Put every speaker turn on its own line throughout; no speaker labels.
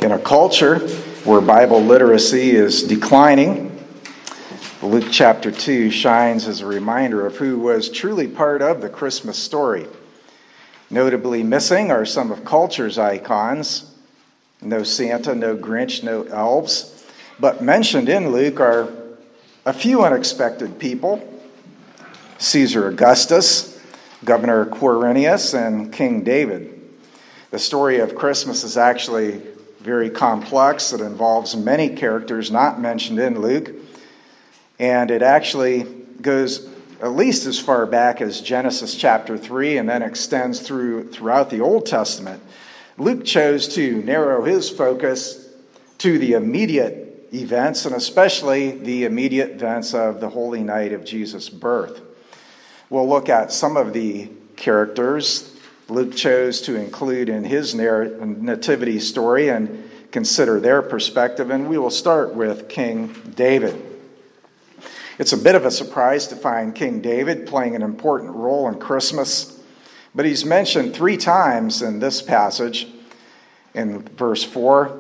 In a culture where Bible literacy is declining, Luke chapter 2 shines as a reminder of who was truly part of the Christmas story. Notably missing are some of culture's icons. No Santa, no Grinch, no elves. But mentioned in Luke are a few unexpected people: Caesar Augustus, Governor Quirinius, and King David. The story of Christmas is actually very complex. It involves many characters not mentioned in Luke. And it actually goes at least as far back as Genesis chapter 3 and then extends throughout the Old Testament. Luke chose to narrow his focus to the immediate events, and especially the immediate events of the Holy Night of Jesus' birth. We'll look at some of the characters Luke chose to include in his nativity story and consider their perspective, and we will start with King David. It's a bit of a surprise to find King David playing an important role in Christmas, but he's mentioned 3 times in this passage. In verse 4,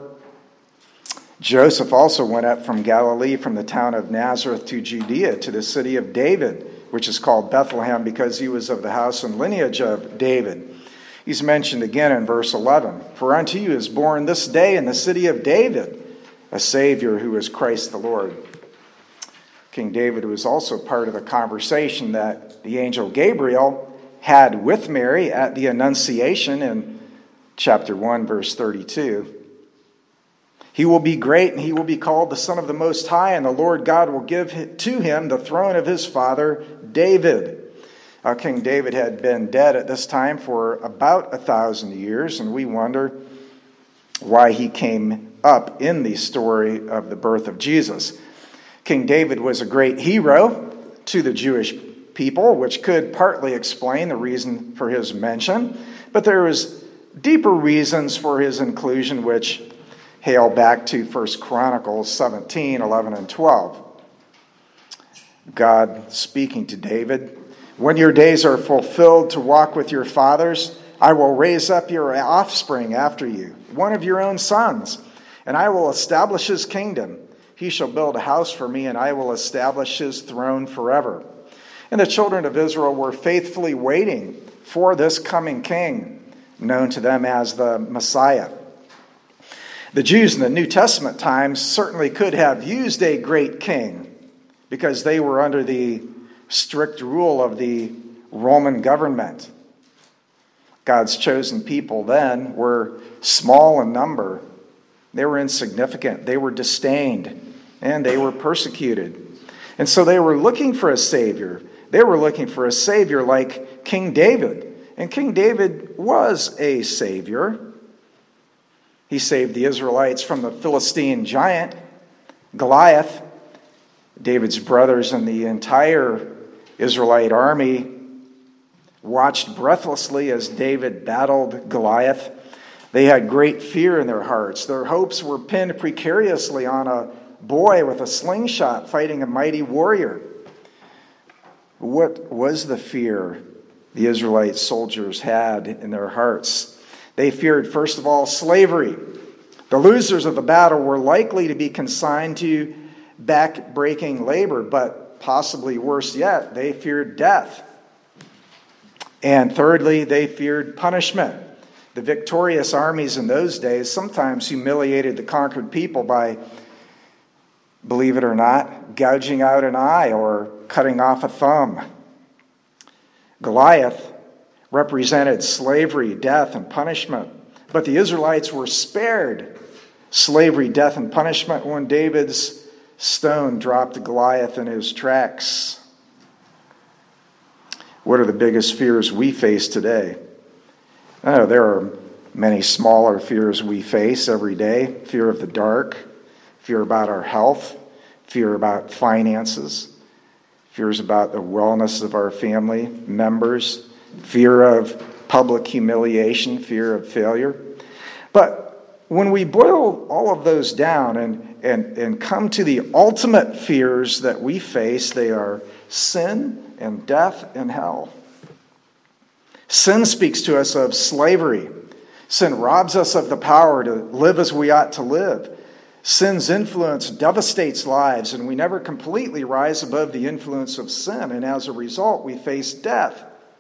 Joseph also went up from Galilee, from the town of Nazareth to Judea, to the city of David, which is called Bethlehem, because he was of the house and lineage of David. He's mentioned again in verse 11. For unto you is born this day in the city of David a Savior, who is Christ the Lord. King David was also part of the conversation that the angel Gabriel had with Mary at the Annunciation in chapter 1, verse 32. He will be great, and he will be called the Son of the Most High, and the Lord God will give to him the throne of his father David. King David had been dead at this time for about 1,000 years, and we wonder why he came up in the story of the birth of Jesus. King David was a great hero to the Jewish people, which could partly explain the reason for his mention, but there was deeper reasons for his inclusion, which hail back to 1 Chronicles 17, 11, and 12. God speaking to David: when your days are fulfilled to walk with your fathers, I will raise up your offspring after you, one of your own sons, and I will establish his kingdom. He shall build a house for me, and I will establish his throne forever. And the children of Israel were faithfully waiting for this coming king, known to them as the Messiah. The Jews in the New Testament times certainly could have used a great king, because they were under the strict rule of the Roman government. God's chosen people then were small in number. They were insignificant. They were disdained, and they were persecuted. And so they were looking for a Savior. They were looking for a Savior like King David. And King David was a Savior. He saved the Israelites from the Philistine giant, Goliath. David's brothers and the entire Israelite army watched breathlessly as David battled Goliath. They had great fear in their hearts. Their hopes were pinned precariously on a boy with a slingshot fighting a mighty warrior. What was the fear the Israelite soldiers had in their hearts? They feared, first of all, slavery. The losers of the battle were likely to be consigned to back-breaking labor, but possibly worse yet, they feared death. And thirdly, they feared punishment. The victorious armies in those days sometimes humiliated the conquered people by, believe it or not, gouging out an eye or cutting off a thumb. Goliath represented slavery, death, and punishment. But the Israelites were spared slavery, death, and punishment when David's stone dropped Goliath in his tracks. What are the biggest fears we face today? Oh, there are many smaller fears we face every day. Fear of the dark, fear about our health, fear about finances, fears about the wellness of our family members, fear of public humiliation, fear of failure. But when we boil all of those down and come to the ultimate fears that we face, they are sin and death and hell. Sin speaks to us of slavery. Sin robs us of the power to live as we ought to live. Sin's influence devastates lives, and we never completely rise above the influence of sin, and as a result, we face death.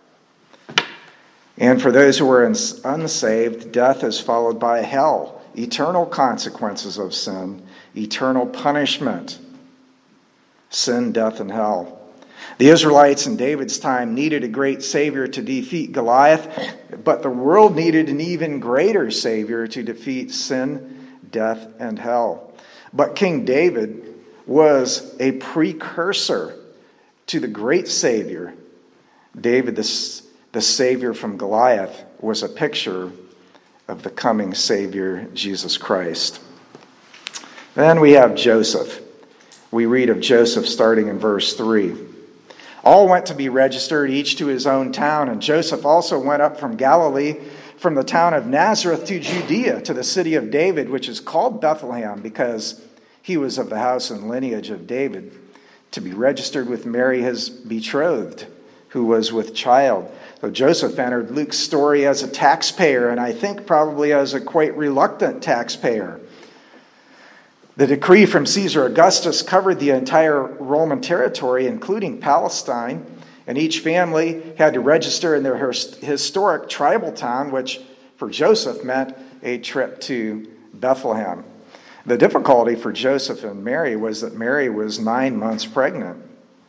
And for those who are unsaved, death is followed by hell, eternal consequences of sin, eternal punishment. Sin, death, and hell. The Israelites in David's time needed a great Savior to defeat Goliath, but the world needed an even greater Savior to defeat sin, death, and hell. But King David was a precursor to the great Savior. David, the Savior from Goliath, was a picture of the coming Savior, Jesus Christ. Then we have Joseph. We read of Joseph starting in verse 3. All went to be registered, each to his own town, and Joseph also went up from Galilee, from the town of Nazareth to Judea, to the city of David, which is called Bethlehem, because he was of the house and lineage of David, to be registered with Mary, his betrothed, who was with child. So Joseph entered Luke's story as a taxpayer, and I think probably as a quite reluctant taxpayer. The decree from Caesar Augustus covered the entire Roman territory, including Palestine, and each family had to register in their historic tribal town, which for Joseph meant a trip to Bethlehem. The difficulty for Joseph and Mary was that Mary was 9 months pregnant.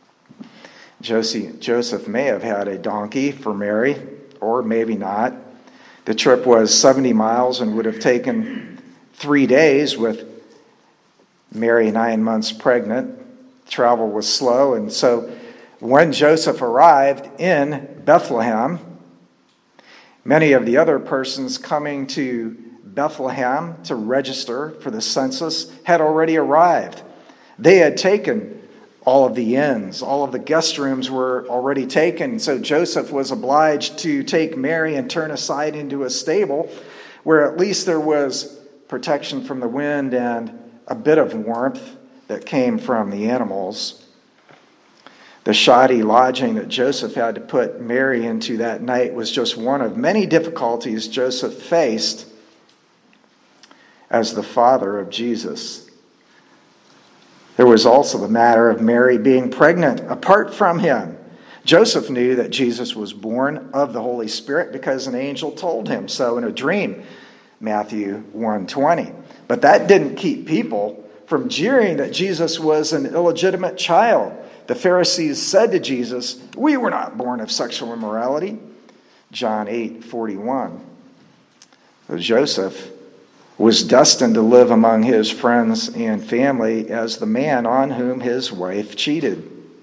Joseph may have had a donkey for Mary, or maybe not. The trip was 70 miles and would have taken 3 days with Mary 9 months pregnant. Travel was slow, and so when Joseph arrived in Bethlehem, many of the other persons coming to Bethlehem to register for the census had already arrived. They had taken all of the inns, all of the guest rooms were already taken, so Joseph was obliged to take Mary and turn aside into a stable where at least there was protection from the wind and a bit of warmth that came from the animals. The shoddy lodging that Joseph had to put Mary into that night was just one of many difficulties Joseph faced as the father of Jesus. There was also the matter of Mary being pregnant apart from him. Joseph knew that Jesus was born of the Holy Spirit because an angel told him so in a dream, Matthew 1:20. But that didn't keep people from jeering that Jesus was an illegitimate child. The Pharisees said to Jesus, "We were not born of sexual immorality." John 8:41. So Joseph was destined to live among his friends and family as the man on whom his wife cheated.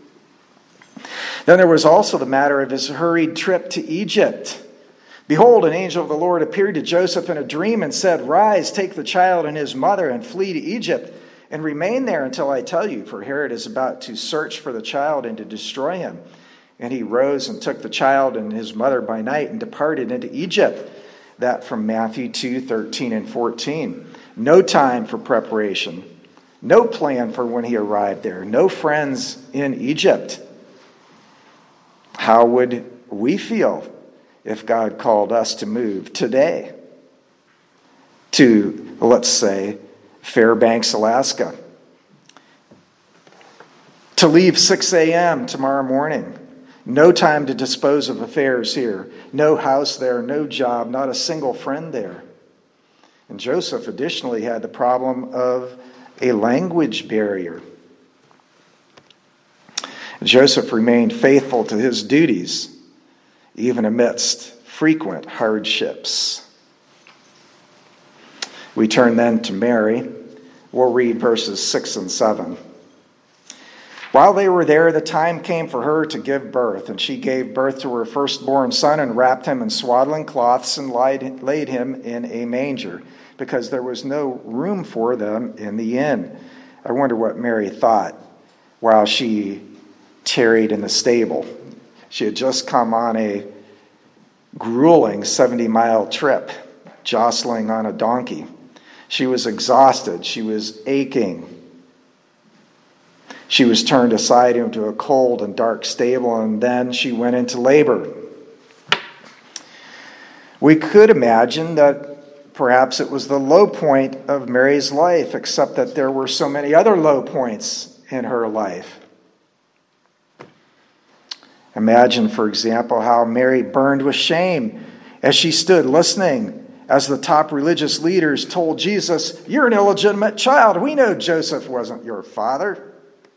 Then there was also the matter of his hurried trip to Egypt. Behold, an angel of the Lord appeared to Joseph in a dream and said, "Rise, take the child and his mother and flee to Egypt, and remain there until I tell you, for Herod is about to search for the child and to destroy him." And he rose and took the child and his mother by night and departed into Egypt. That from Matthew 2:13 and 14. No time for preparation. No plan for when he arrived there. No friends in Egypt. How would we feel if God called us to move today to, let's say, Fairbanks, Alaska? To leave 6 a.m. tomorrow morning. No time to dispose of affairs here. No house there, no job, not a single friend there. And Joseph additionally had the problem of a language barrier. Joseph remained faithful to his duties, even amidst frequent hardships. We turn then to Mary. We'll read verses 6 and 7. While they were there, the time came for her to give birth, and she gave birth to her firstborn son and wrapped him in swaddling cloths and laid him in a manger, because there was no room for them in the inn. I wonder what Mary thought while she tarried in the stable. She had just come on a grueling 70-mile trip, jostling on a donkey. She was exhausted. She was aching. She was turned aside into a cold and dark stable, and then she went into labor. We could imagine that perhaps it was the low point of Mary's life, except that there were so many other low points in her life. Imagine, for example, how Mary burned with shame as she stood listening as the top religious leaders told Jesus, "You're an illegitimate child. We know Joseph wasn't your father."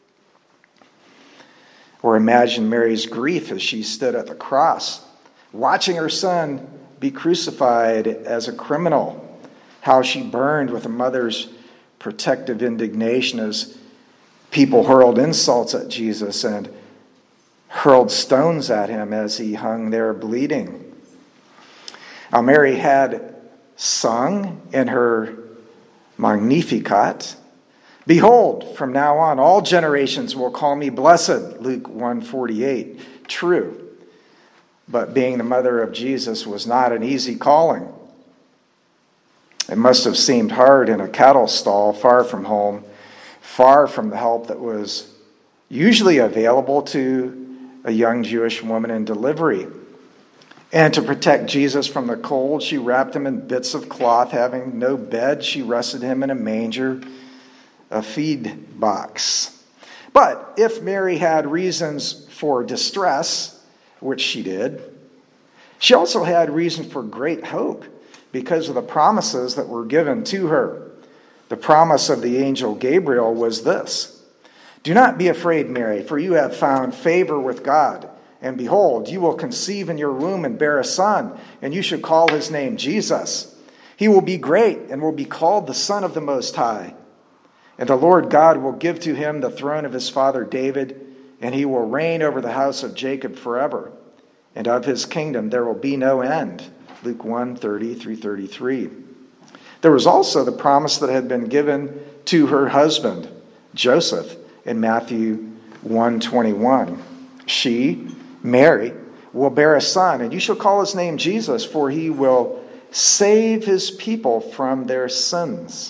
Or imagine Mary's grief as she stood at the cross, watching her son be crucified as a criminal, how she burned with a mother's protective indignation as people hurled insults at Jesus and hurled stones at him as he hung there bleeding. Now, Mary had sung in her Magnificat, "Behold, from now on all generations will call me blessed," Luke 1:48. True. But being the mother of Jesus was not an easy calling. It must have seemed hard in a cattle stall, far from home, far from the help that was usually available to a young Jewish woman in delivery. And to protect Jesus from the cold, she wrapped him in bits of cloth. Having no bed, she rested him in a manger, a feed box. But if Mary had reasons for distress, which she did, she also had reason for great hope because of the promises that were given to her. The promise of the angel Gabriel was this: "Do not be afraid, Mary, for you have found favor with God. And behold, you will conceive in your womb and bear a son, and you should call his name Jesus. He will be great and will be called the Son of the Most High. And the Lord God will give to him the throne of his father David, and he will reign over the house of Jacob forever. And of his kingdom there will be no end." Luke 1:30 through 33. There was also the promise that had been given to her husband, Joseph, in Matthew 1:21. She, Mary, will bear a son, and you shall call his name Jesus, for he will save his people from their sins.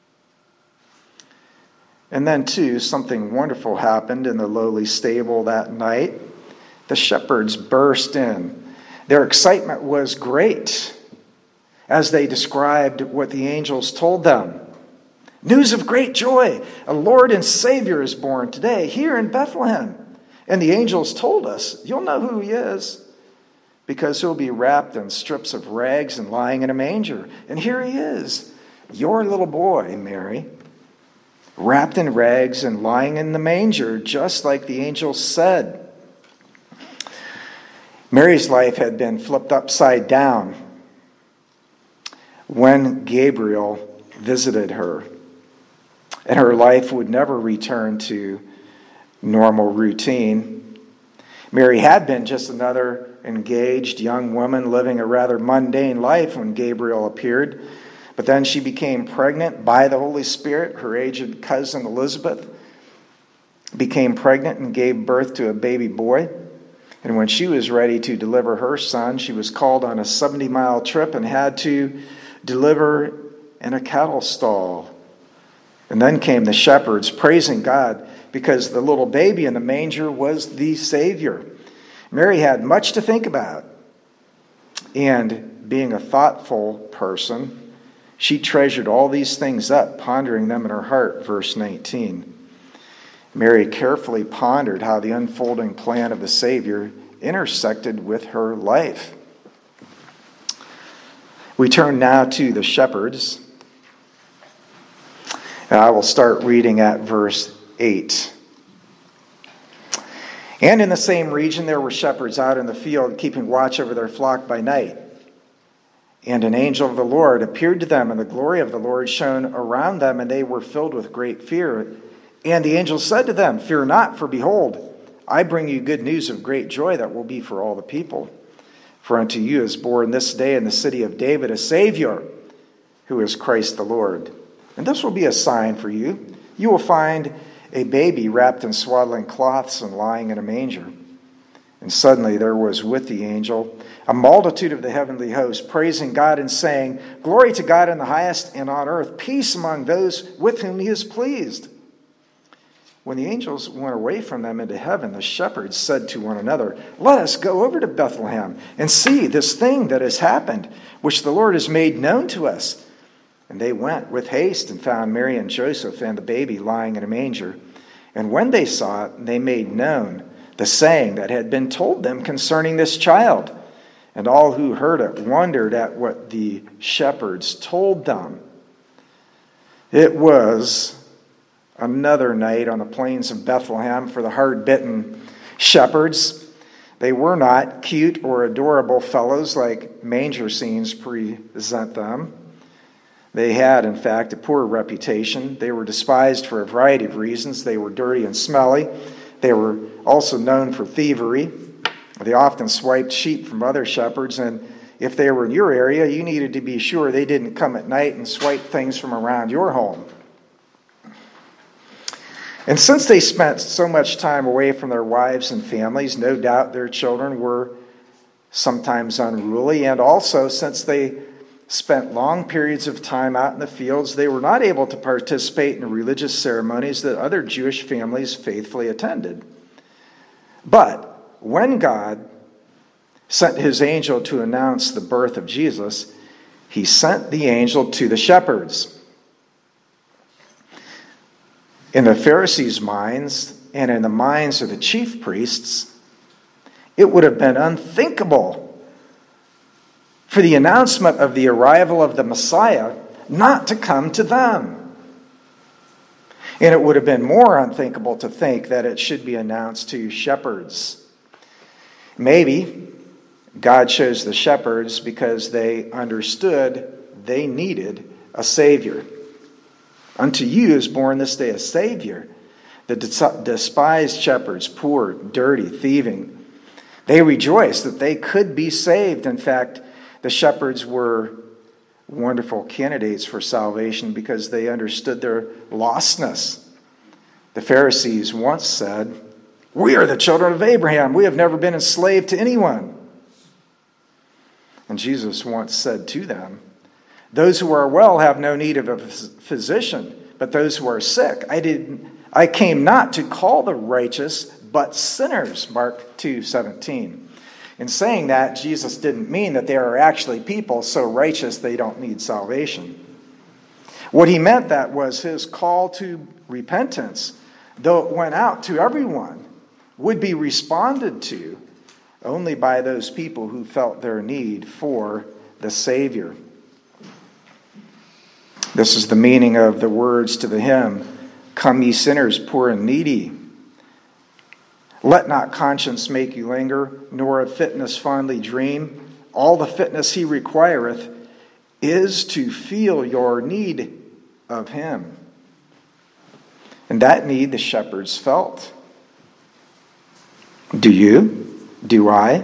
And then, too, something wonderful happened in the lowly stable that night. The shepherds burst in. Their excitement was great as they described what the angels told them. "News of great joy! A Lord and Savior is born today here in Bethlehem. And the angels told us, you'll know who he is, because he'll be wrapped in strips of rags and lying in a manger. And here he is, your little boy, Mary, wrapped in rags and lying in the manger, just like the angels said." Mary's life had been flipped upside down when Gabriel visited her, and her life would never return to normal routine. Mary had been just another engaged young woman living a rather mundane life when Gabriel appeared. But then she became pregnant by the Holy Spirit. Her aged cousin Elizabeth became pregnant and gave birth to a baby boy. And when she was ready to deliver her son, she was called on a 70-mile trip and had to deliver in a cattle stall. And then came the shepherds praising God because the little baby in the manger was the Savior. Mary had much to think about. And being a thoughtful person, she treasured all these things up, pondering them in her heart, verse 19. Mary carefully pondered how the unfolding plan of the Savior intersected with her life. We turn now to the shepherds. And I will start reading at verse 8. "And in the same region there were shepherds out in the field, keeping watch over their flock by night. And an angel of the Lord appeared to them, and the glory of the Lord shone around them, and they were filled with great fear. And the angel said to them, 'Fear not, for behold, I bring you good news of great joy that will be for all the people. For unto you is born this day in the city of David a Savior, who is Christ the Lord. And this will be a sign for you. You will find a baby wrapped in swaddling cloths and lying in a manger.' And suddenly there was with the angel a multitude of the heavenly host, praising God and saying, 'Glory to God in the highest, and on earth peace among those with whom he is pleased.' When the angels went away from them into heaven, the shepherds said to one another, "Let us go over to Bethlehem and see this thing that has happened, which the Lord has made known to us." And they went with haste and found Mary and Joseph and the baby lying in a manger. And when they saw it, they made known the saying that had been told them concerning this child. And all who heard it wondered at what the shepherds told them. It was another night on the plains of Bethlehem for the hard-bitten shepherds. They were not cute or adorable fellows like manger scenes present them. They had, in fact, a poor reputation. They were despised for a variety of reasons. They were dirty and smelly. They were also known for thievery. They often swiped sheep from other shepherds, and if they were in your area, you needed to be sure they didn't come at night and swipe things from around your home. And since they spent so much time away from their wives and families, no doubt their children were sometimes unruly. And also, since they spent long periods of time out in the fields, they were not able to participate in religious ceremonies that other Jewish families faithfully attended. But when God sent his angel to announce the birth of Jesus, he sent the angel to the shepherds. In the Pharisees' minds and in the minds of the chief priests, it would have been unthinkable for the announcement of the arrival of the Messiah not to come to them. And it would have been more unthinkable to think that it should be announced to shepherds. Maybe God chose the shepherds because they understood they needed a Savior. Unto you is born this day a Savior. The despised shepherds, poor, dirty, thieving, they rejoiced that they could be saved. In fact, the shepherds were wonderful candidates for salvation because they understood their lostness. The Pharisees once said, "We are the children of Abraham. We have never been enslaved to anyone." And Jesus once said to them, "Those who are well have no need of a physician, but those who are sick. I came not to call the righteous, but sinners." Mark 2:17. In saying that, Jesus didn't mean that they are actually people so righteous they don't need salvation. What he meant that was his call to repentance, though it went out to everyone, would be responded to only by those people who felt their need for the Savior. This is the meaning of the words to the hymn, "Come ye sinners, poor and needy. Let not conscience make you linger, nor of fitness fondly dream. All the fitness he requireth is to feel your need of him." And that need the shepherds felt. Do you? Do I?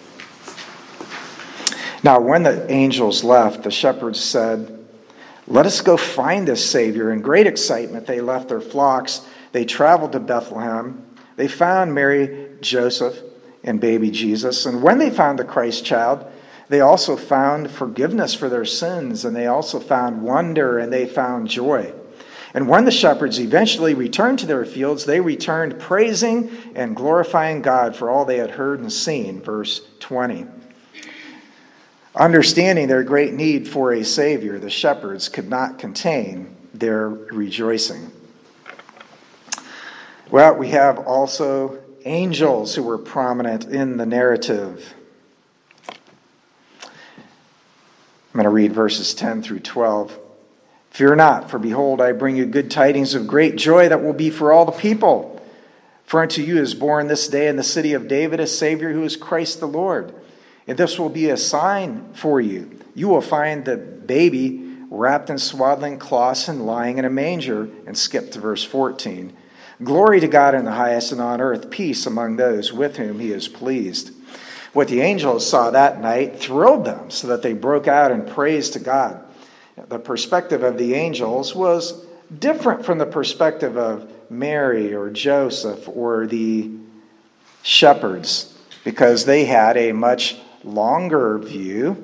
Now, when the angels left, the shepherds said, "Let us go find this Savior." In great excitement, they left their flocks. They traveled to Bethlehem. They found Mary, Joseph, and baby Jesus. And when they found the Christ child, they also found forgiveness for their sins, and they also found wonder, and they found joy. And when the shepherds eventually returned to their fields, they returned praising and glorifying God for all they had heard and seen. Verse 20. Understanding their great need for a Savior, the shepherds could not contain their rejoicing. Well, we have also angels who were prominent in the narrative. I'm going to read verses 10 through 12. "Fear not, for behold, I bring you good tidings of great joy that will be for all the people. For unto you is born this day in the city of David a Savior who is Christ the Lord. And this will be a sign for you. You will find the baby wrapped in swaddling cloths and lying in a manger." And skip to verse 14. "Glory to God in the highest, and on earth peace among those with whom he is pleased." What the angels saw that night thrilled them so that they broke out in praise to God. The perspective of the angels was different from the perspective of Mary or Joseph or the shepherds, because they had a much longer view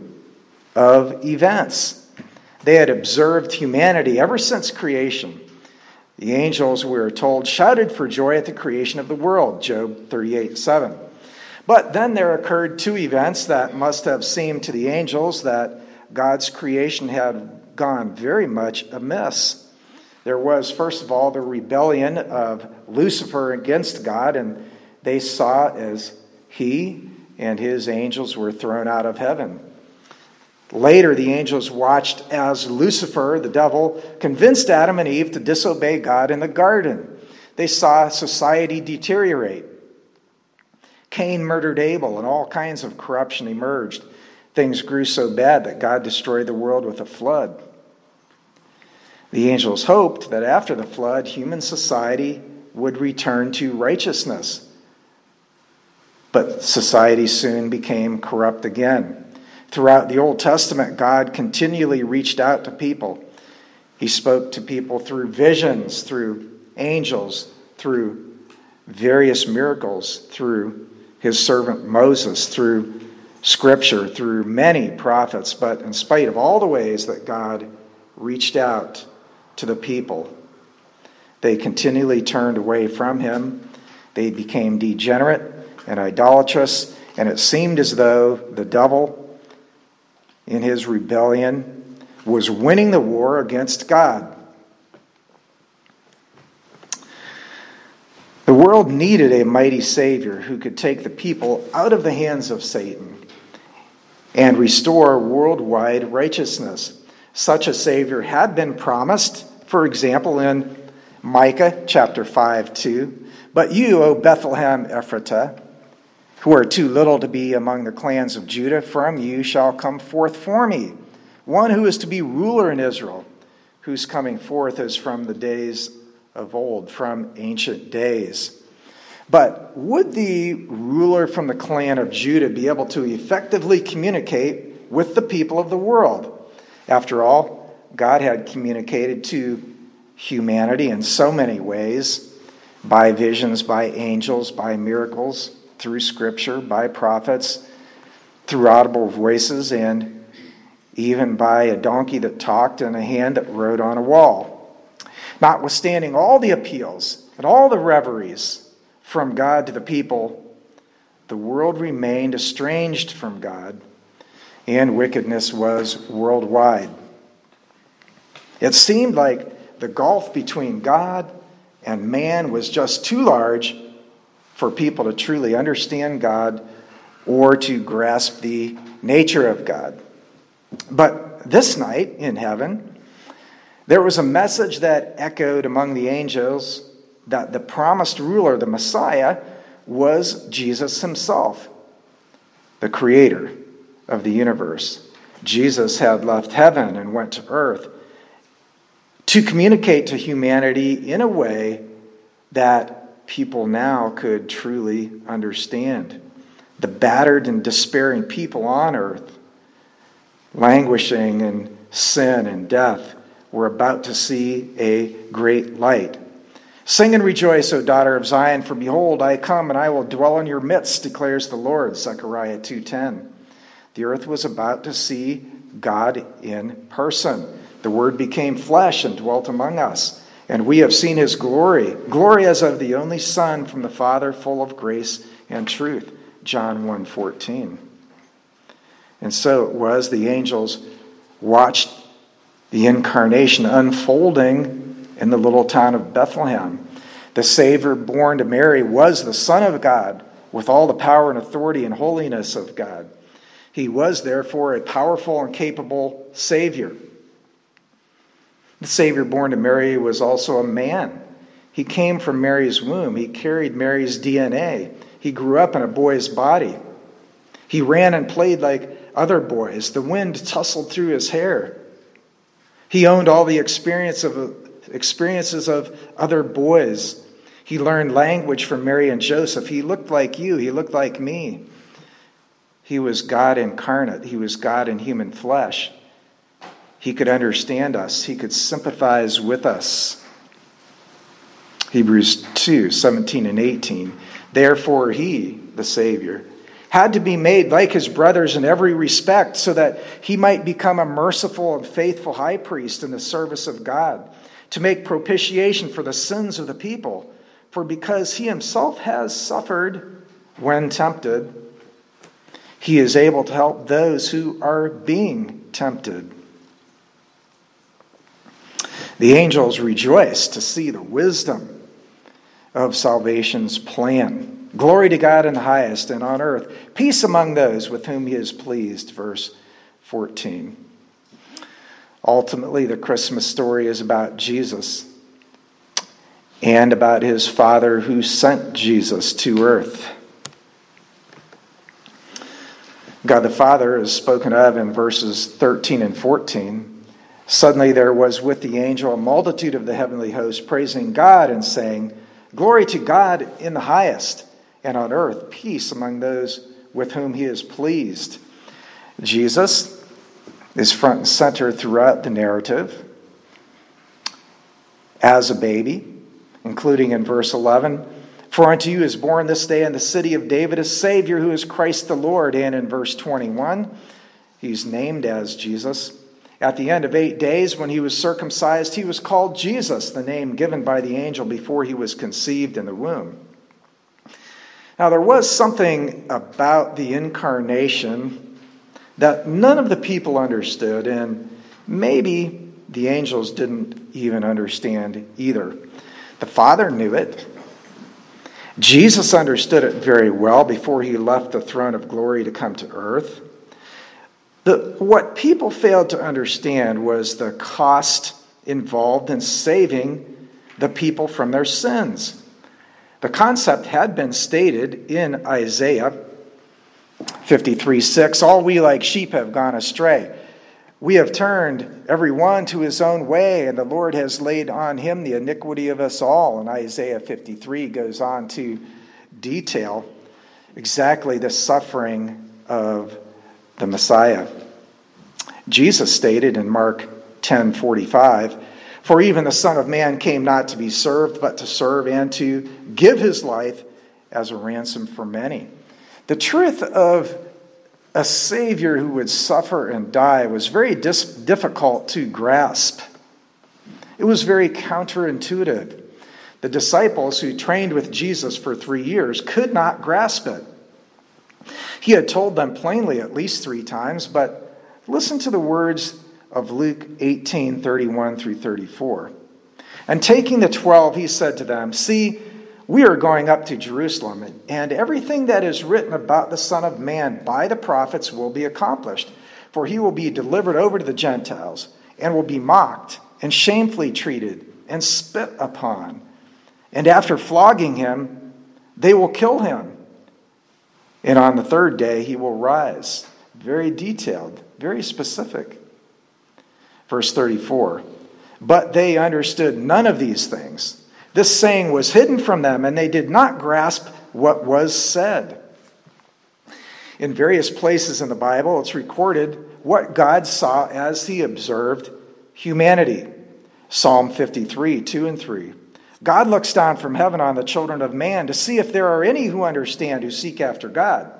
of events. They had observed humanity ever since creation. The angels, we are told, shouted for joy at the creation of the world, Job 38:7. But then there occurred two events that must have seemed to the angels that God's creation had gone very much amiss. There was, first of all, the rebellion of Lucifer against God, and they saw as he and his angels were thrown out of heaven. Later, the angels watched as Lucifer, the devil, convinced Adam and Eve to disobey God in the garden. They saw society deteriorate. Cain murdered Abel, and all kinds of corruption emerged. Things grew so bad that God destroyed the world with a flood. The angels hoped that after the flood, human society would return to righteousness. But society soon became corrupt again. Throughout the Old Testament, God continually reached out to people. He spoke to people through visions, through angels, through various miracles, through his servant Moses, through Scripture, through many prophets. But in spite of all the ways that God reached out to the people, they continually turned away from him. They became degenerate and idolatrous, and it seemed as though the devil, in his rebellion, was winning the war against God. The world needed a mighty Savior who could take the people out of the hands of Satan and restore worldwide righteousness. Such a Savior had been promised, for example, in Micah chapter 5:2. But you, O Bethlehem Ephratah, who are too little to be among the clans of Judah, from you shall come forth for me one who is to be ruler in Israel, whose coming forth is from the days of old, from ancient days. But would the ruler from the clan of Judah be able to effectively communicate with the people of the world? After all, God had communicated to humanity in so many ways, by visions, by angels, by miracles, through Scripture, by prophets, through audible voices, and even by a donkey that talked and a hand that wrote on a wall. Notwithstanding all the appeals and all the reveries from God to the people, the world remained estranged from God, and wickedness was worldwide. It seemed like the gulf between God and man was just too large for people to truly understand God or to grasp the nature of God. But this night in heaven, there was a message that echoed among the angels that the promised ruler, the Messiah, was Jesus himself, the creator of the universe. Jesus had left heaven and went to earth to communicate to humanity in a way that people now could truly understand. The battered and despairing people on earth, languishing in sin and death, were about to see a great light. Sing and rejoice, O daughter of Zion, for behold, I come and I will dwell in your midst, declares the Lord, Zechariah 2:10. The earth was about to see God in person. The Word became flesh and dwelt among us. And we have seen his glory, glory as of the only Son from the Father, full of grace and truth. John 1:14. And so it was, the angels watched the incarnation unfolding in the little town of Bethlehem. The Savior born to Mary was the Son of God, with all the power and authority and holiness of God. He was, therefore, a powerful and capable Savior. The Savior born to Mary was also a man. He came from Mary's womb. He carried Mary's DNA. He grew up in a boy's body. He ran and played like other boys. The wind tussled through his hair. He owned all the experiences of other boys. He learned language from Mary and Joseph. He looked like you. He looked like me. He was God incarnate. He was God in human flesh. He could understand us. He could sympathize with us. Hebrews 2:17 and 18. Therefore he, the Savior, had to be made like his brothers in every respect so that he might become a merciful and faithful high priest in the service of God, to make propitiation for the sins of the people. For because he himself has suffered when tempted, he is able to help those who are being tempted. The angels rejoice to see the wisdom of salvation's plan. Glory to God in the highest, and on earth peace among those with whom he is pleased. Verse 14. Ultimately, the Christmas story is about Jesus and about his Father who sent Jesus to earth. God the Father is spoken of in verses 13 and 14. Suddenly there was with the angel a multitude of the heavenly host praising God and saying, Glory to God in the highest, and on earth peace among those with whom he is pleased. Jesus is front and center throughout the narrative as a baby, including in verse 11, For unto you is born this day in the city of David a Savior who is Christ the Lord. And in verse 21, he's named as Jesus. At the end of 8 days, when he was circumcised, he was called Jesus, the name given by the angel before he was conceived in the womb. Now, there was something about the incarnation that none of the people understood, and maybe the angels didn't even understand either. The Father knew it. Jesus understood it very well before he left the throne of glory to come to earth. What people failed to understand was the cost involved in saving the people from their sins. The concept had been stated in Isaiah 53:6. All we like sheep have gone astray. We have turned every one to his own way, and the Lord has laid on him the iniquity of us all. And Isaiah 53 goes on to detail exactly the suffering of the Messiah. Jesus stated in Mark 10:45, For even the Son of Man came not to be served, but to serve and to give his life as a ransom for many. The truth of a Savior who would suffer and die was very difficult to grasp. It was very counterintuitive. The disciples who trained with Jesus for 3 years could not grasp it. He had told them plainly at least 3 times, but listen to the words of Luke 18:31 through 34. And taking the 12, he said to them, See, we are going up to Jerusalem, and everything that is written about the Son of Man by the prophets will be accomplished. For he will be delivered over to the Gentiles, and will be mocked, and shamefully treated, and spit upon. And after flogging him, they will kill him. And on the 3rd day he will rise. Very detailed, very specific. Verse 34, But they understood none of these things. This saying was hidden from them, and they did not grasp what was said. In various places in the Bible, it's recorded what God saw as he observed humanity. Psalm 53, 2 and 3. God looks down from heaven on the children of man to see if there are any who understand, who seek after God.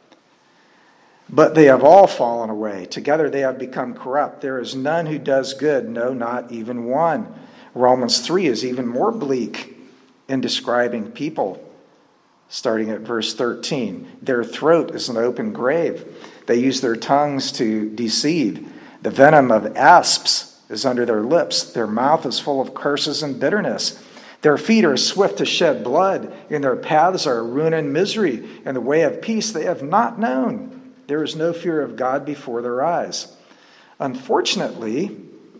But they have all fallen away. Together they have become corrupt. There is none who does good, no, not even one. Romans 3 is even more bleak in describing people, starting at verse 13. Their throat is an open grave. They use their tongues to deceive. The venom of asps is under their lips. Their mouth is full of curses and bitterness. Their feet are swift to shed blood. In their paths are ruin and misery. And the way of peace they have not known. There is no fear of God before their eyes. Unfortunately,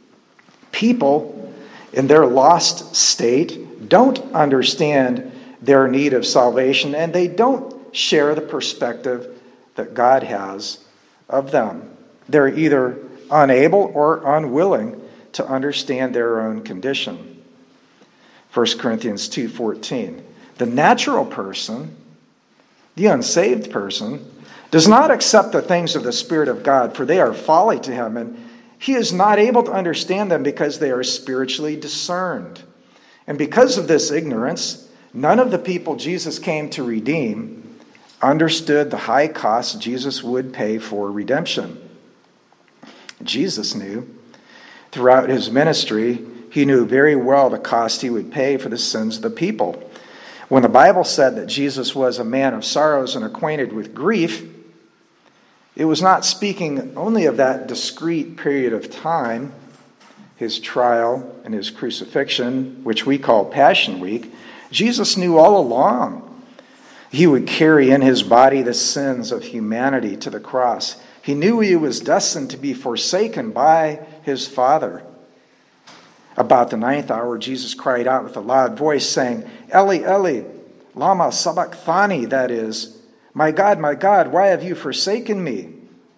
people in their lost state don't understand their need of salvation, and they don't share the perspective that God has of them. They're either unable or unwilling to understand their own condition. 1 Corinthians 2:14. The natural person, the unsaved person, does not accept the things of the Spirit of God, for they are folly to him, and he is not able to understand them because they are spiritually discerned. And because of this ignorance, none of the people Jesus came to redeem understood the high cost Jesus would pay for redemption. Jesus knew. Throughout his ministry, he knew very well the cost he would pay for the sins of the people. When the Bible said that Jesus was a man of sorrows and acquainted with grief, it was not speaking only of that discrete period of time, his trial and his crucifixion, which we call Passion Week. Jesus knew all along he would carry in his body the sins of humanity to the cross. He knew he was destined to be forsaken by his Father. About the 9th hour, Jesus cried out with a loud voice, saying, Eli, Eli, lama sabachthani, that is, my God, why have you forsaken me?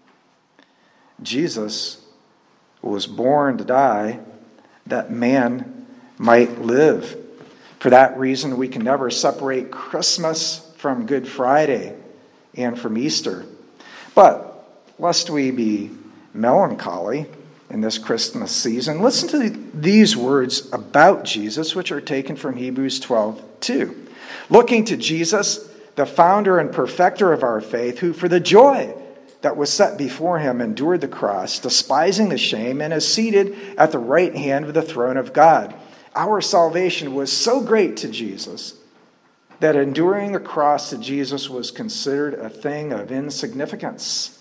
Jesus was born to die that man might live. For that reason, we can never separate Christmas from Good Friday and from Easter. But lest we be melancholy in this Christmas season, listen to these words about Jesus, which are taken from Hebrews 12:2. Looking to Jesus, the founder and perfecter of our faith, who for the joy that was set before him endured the cross, despising the shame, and is seated at the right hand of the throne of God. Our salvation was so great to Jesus that enduring the cross to Jesus was considered a thing of insignificance.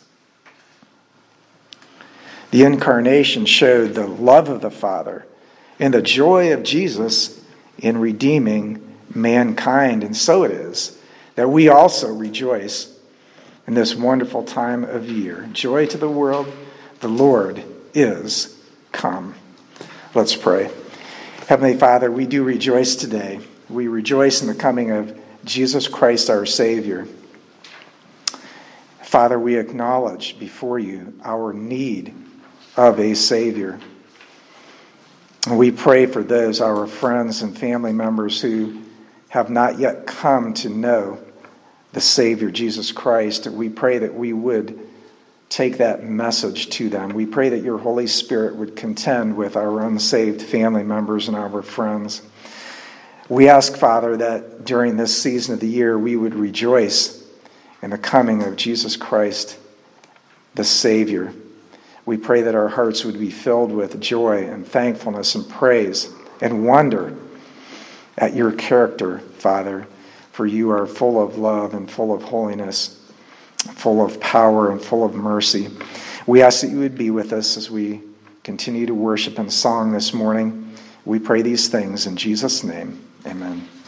The incarnation showed the love of the Father and the joy of Jesus in redeeming mankind. And so it is that we also rejoice in this wonderful time of year. Joy to the world, the Lord is come. Let's pray. Heavenly Father, we do rejoice today. We rejoice in the coming of Jesus Christ, our Savior. Father, we acknowledge before you our need of a Savior. We pray for those, our friends and family members who have not yet come to know the Savior, Jesus Christ. We pray that we would take that message to them. We pray that your Holy Spirit would contend with our unsaved family members and our friends. We ask, Father, that during this season of the year we would rejoice in the coming of Jesus Christ, the Savior. We pray that our hearts would be filled with joy and thankfulness and praise and wonder at your character, Father, for you are full of love and full of holiness, full of power and full of mercy. We ask that you would be with us as we continue to worship in song this morning. We pray these things in Jesus' name. Amen.